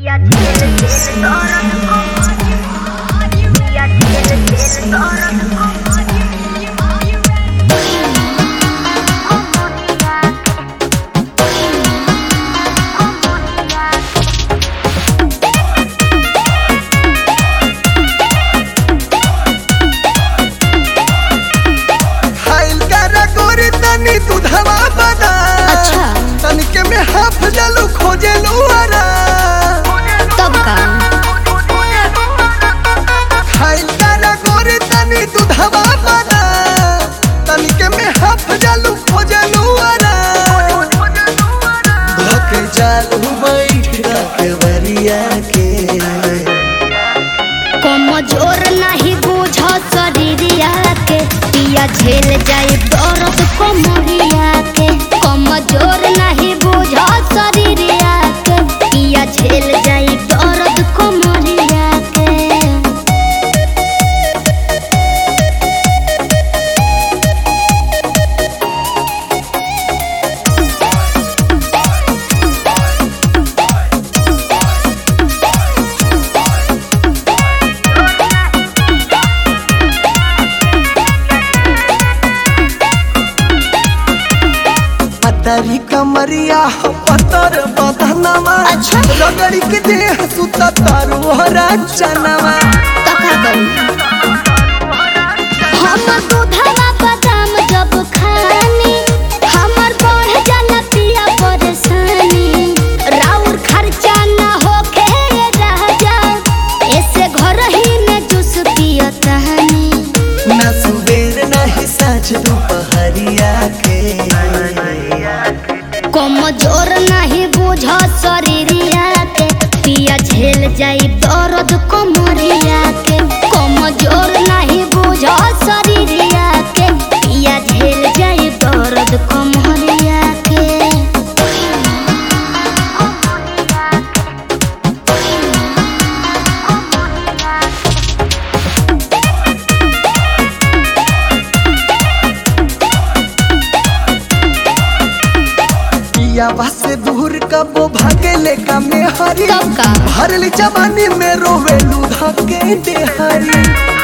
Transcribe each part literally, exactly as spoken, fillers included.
दूधवा बना अच्छा तनिके में हाफ जलू खोजे लुआरा तब का खाइल तारा गोरे तनी दूधवा बना तनिके में हाफ जलू खोजे लुआरा धोके जालू बैठ के वरिया के कमजोर नहीं बुझ शरीरिया के पिया झेल जाए दर्द कमरिया के कमजोर नहीं बुझ शरीरिया के पिया झेल जाए दर्द कमरिया के तारी कमरिया हो पतर बदनमा अच्छा। रगड़ी के देह सुता तारू हरा चनवा तका करू हम दूधवा बादाम जब खानी हमर बढ़ जाला पिया परेशानी राउर खर्चा ना होखे रह जा ऐसे घर ही में जूस पिया तहनी ना सुबेर ना ही साँझ दोपहरिया के कमजोर नहीं बुझ शरीरिया के पिया झेल जाई दर्द कमरिया के कमजोर नहीं बुझ शरीरिया के पिया झेल जाई दर्द कमरिया के पियावा से दूर कबो भागे ले का में हरी तब का भरली जवानी में रोवेलू धके देहरी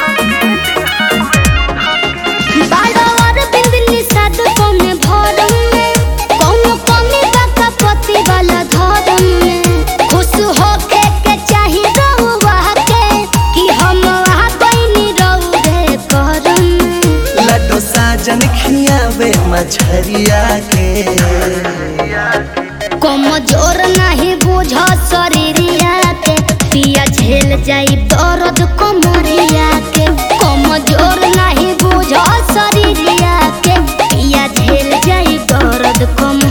बालवर बिंदली साद कोने भरम में कोनो कमी बाका पति वाला धरम में खुश होके के चाही रहुआ के कि हम वहां बनी रहुए करम लड्डू साजन खियावे मछरिया के कमजोर नहीं बुझ शरीरिया के पिया झेल जाई दर्द कमरिया के कमजोर नहीं बुझ शरीरिया के पिया झेल जाई दर्द कमरिया